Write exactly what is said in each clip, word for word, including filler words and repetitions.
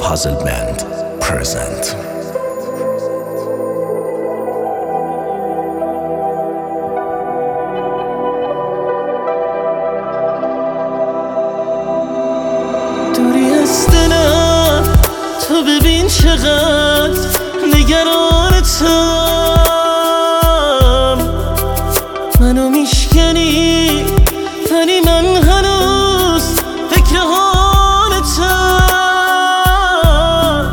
Puzzle Band present. دوری از دلم تو ببین چقدر نگرانتم، منو میشکنی ولی من هنوز فکر حالتم،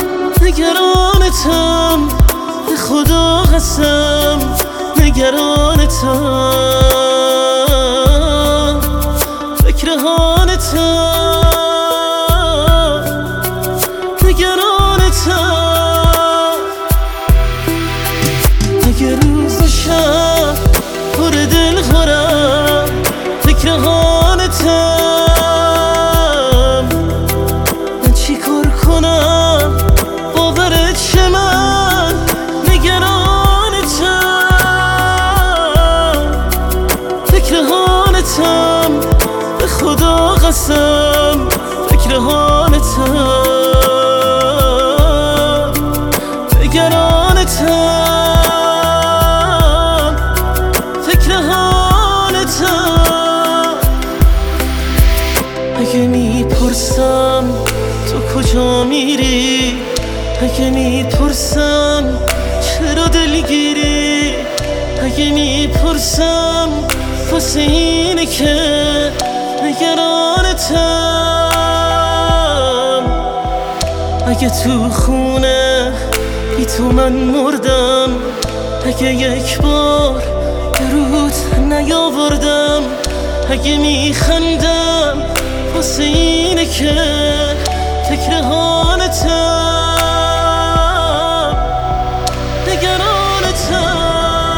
نگرانتم به خدا قسم، نگرانتم فکر حالتم، نگرانتم. اگه روز و شب پر دل خورم فکر حالتم، من چی کار کنم باورت شه من نگرانتم، فکر حالتم به خدا قسم، فکر حالتم، نگرانتم فکر حالتم. اگه میپرسم تو کجا میری، اگه میپرسم چرا دلگیری، اگه میپرسم واسه اینه که نگرانتم. اگه تو خونه بی تو من مردم، اگه یک بار به رود نیاوردم، اگه میخندم واسه اینه که فکر حالتم، نگرانتم.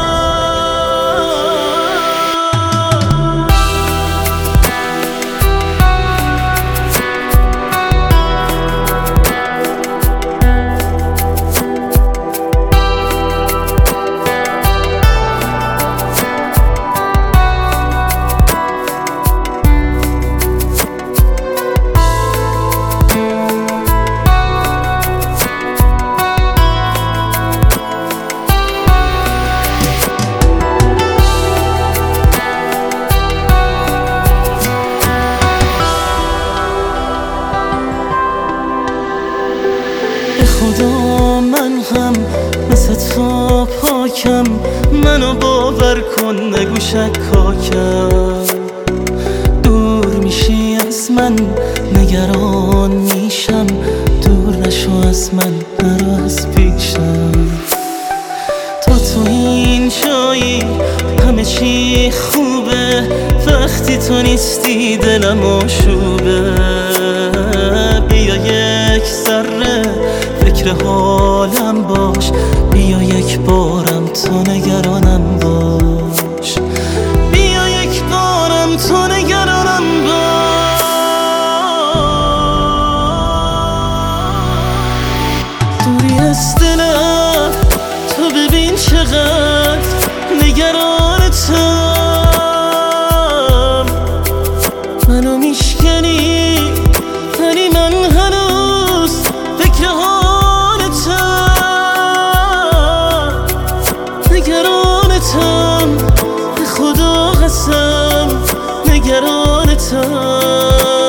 خدا من هم مثل تو پاکم، منو باور کن نگو شکاکم. دور میشی از من نگران میشم، دور نشو از من نرو از پیشم. تا تو این جایی همه چی خوبه، وقتی تو نیستی دلم آشوبه. بیا یک ذره فکر حالم باش، بیا یک بارم تو نگرانم باش، بیا یک بارم تو نگرانم باش. دوری از دلم تو ببین چقدر نگرانتم، منو میشکنی ولی من هنوز فکر حالتم، نگرانتم به خدا قسم، نگرانتم.